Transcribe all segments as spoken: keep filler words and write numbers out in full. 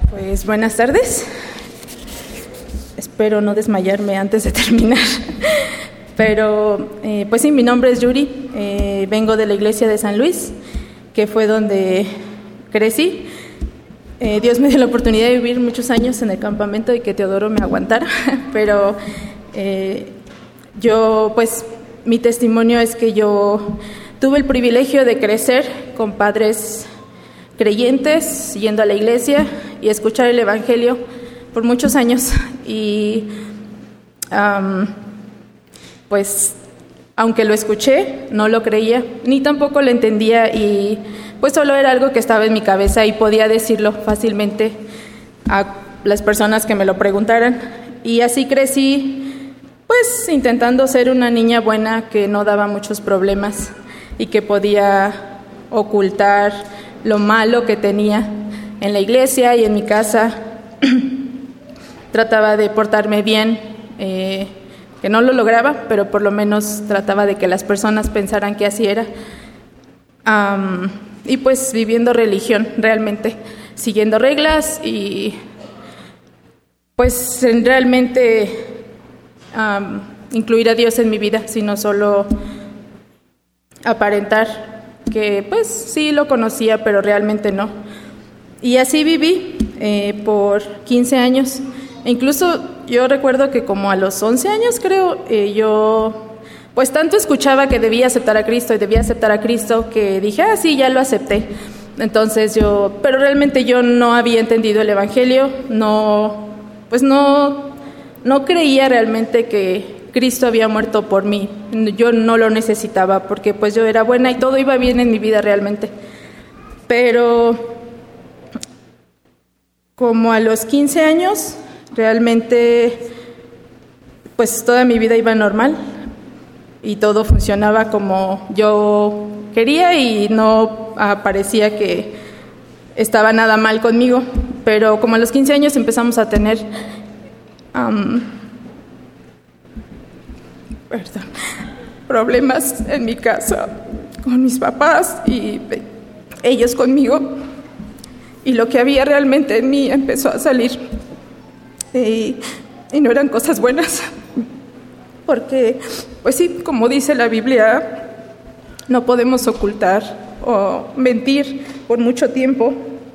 Pues buenas tardes. Espero no desmayarme antes de terminar. Pero, eh, pues sí, mi nombre es Yuri. Eh, vengo de la iglesia de San Luis, que fue donde crecí. Eh, Dios me dio la oportunidad de vivir muchos años en el campamento y que Teodoro me aguantara. Pero eh, yo, pues, mi testimonio es que yo tuve el privilegio de crecer con padres creyentes, yendo a la iglesia y escuchar el evangelio por muchos años. Y um, pues aunque lo escuché, no lo creía, ni tampoco lo entendía, y pues solo era algo que estaba en mi cabeza y podía decirlo fácilmente a las personas que me lo preguntaran. Y así crecí, pues intentando ser una niña buena que no daba muchos problemas y que podía ocultar lo malo que tenía en la iglesia y en mi casa. Trataba de portarme bien, eh, que no lo lograba, pero por lo menos trataba de que las personas pensaran que así era. Um, y pues viviendo religión, realmente, siguiendo reglas y pues realmente um, incluir a Dios en mi vida, sino solo aparentar que pues sí lo conocía, pero realmente no. Y así viví eh, por quince años. E incluso yo recuerdo que como a los once años, creo, eh, yo pues tanto escuchaba que debía aceptar a Cristo y debía aceptar a Cristo, que dije, ah, sí, ya lo acepté. Entonces yo, pero realmente yo no había entendido el evangelio, no, pues no, no creía realmente que Cristo había muerto por mí. Yo no lo necesitaba porque pues yo era buena y todo iba bien en mi vida realmente. Pero como a los quince años, realmente pues toda mi vida iba normal y todo funcionaba como yo quería y no parecía que estaba nada mal conmigo. Pero como a los quince años empezamos a tener Um, Perdón, problemas en mi casa con mis papás y ellos conmigo, y lo que había realmente en mí empezó a salir, y, y no eran cosas buenas, porque pues sí, como dice la Biblia, no podemos ocultar o mentir por mucho tiempo.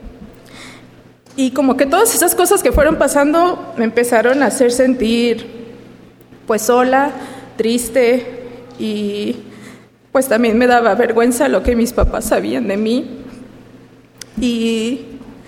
Y como que todas esas cosas que fueron pasando me empezaron a hacer sentir pues sola, triste, y pues también me daba vergüenza lo que mis papás sabían de mí. Y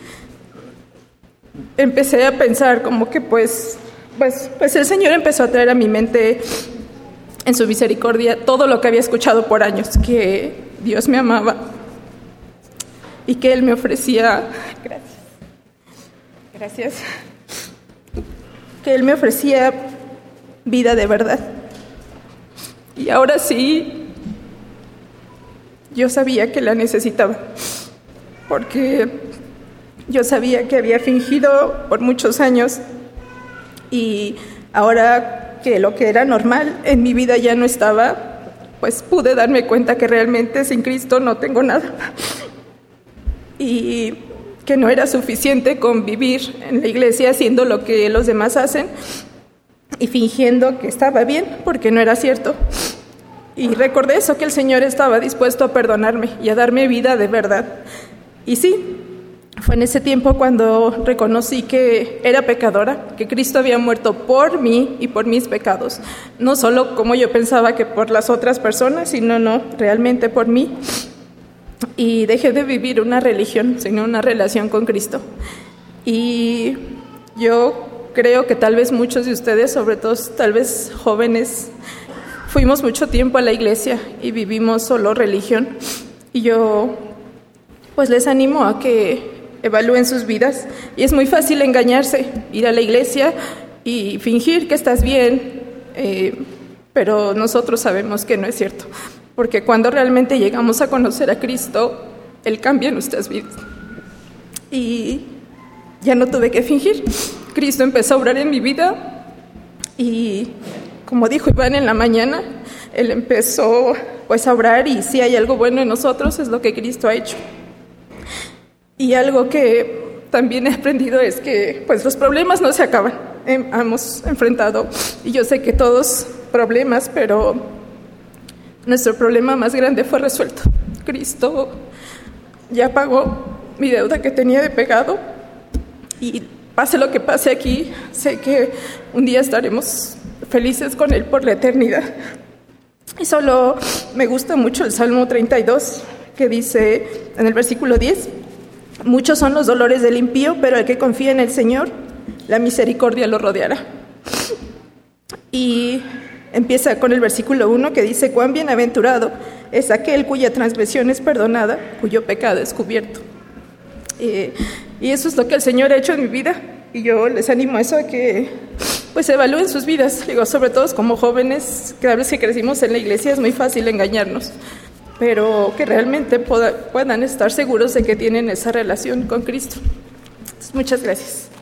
empecé a pensar como que pues, pues, pues el Señor empezó a traer a mi mente en su misericordia todo lo que había escuchado por años, que Dios me amaba y que Él me ofrecía, gracias, gracias, que Él me ofrecía vida de verdad. Y ahora sí, yo sabía que la necesitaba, porque yo sabía que había fingido por muchos años, y ahora que lo que era normal en mi vida ya no estaba, pues pude darme cuenta que realmente sin Cristo no tengo nada, y que no era suficiente con vivir en la iglesia haciendo lo que los demás hacen y fingiendo que estaba bien, porque no era cierto. Y recordé eso, que el Señor estaba dispuesto a perdonarme y a darme vida de verdad. Y sí, fue en ese tiempo cuando reconocí que era pecadora, que Cristo había muerto por mí y por mis pecados, no solo como yo pensaba que por las otras personas, sino no, realmente por mí. Y dejé de vivir una religión, sino una relación con Cristo. Y yo creo que tal vez muchos de ustedes, sobre todo tal vez jóvenes, fuimos mucho tiempo a la iglesia y vivimos solo religión. Y yo pues les animo a que evalúen sus vidas. Y es muy fácil engañarse, ir a la iglesia y fingir que estás bien, eh, pero nosotros sabemos que no es cierto. Porque cuando realmente llegamos a conocer a Cristo, Él cambia nuestras vidas. Y ya no tuve que fingir. Cristo empezó a obrar en mi vida y, como dijo Iván en la mañana, Él empezó pues a obrar, y si hay algo bueno en nosotros es lo que Cristo ha hecho. Y algo que también he aprendido es que pues los problemas no se acaban. Hemos enfrentado, y yo sé que todos problemas, pero nuestro problema más grande fue resuelto. Cristo ya pagó mi deuda que tenía de pecado, y pase lo que pase aquí, sé que un día estaremos felices con Él por la eternidad. Y solo me gusta mucho el Salmo treinta y dos, que dice en el versículo diez: muchos son los dolores del impío, pero el que confía en el Señor, la misericordia lo rodeará. Y empieza con el versículo uno, que dice: cuán bienaventurado es aquel cuya transgresión es perdonada, cuyo pecado es cubierto. Eh, y eso es lo que el Señor ha hecho en mi vida, y yo les animo a eso, a que pues evalúen sus vidas. Digo, sobre todo como jóvenes, cada vez que crecimos en la iglesia es muy fácil engañarnos, pero que realmente poda, puedan estar seguros de que tienen esa relación con Cristo. Entonces, muchas gracias.